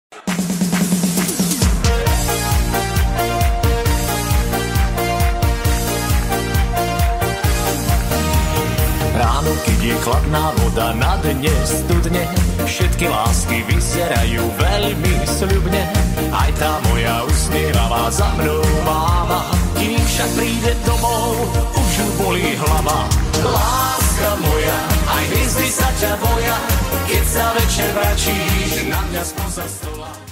Ráno, keď je chladná voda na dne studne, všetky lásky vyzerajú veľmi sľubne. Aj tá moja usmievavá za mnou máva, kým však príde domov, už ju bolí hlava. Láska moja, aj hviezdy sa ťa boja, keď sa večer vračíš na mňa spoza stola.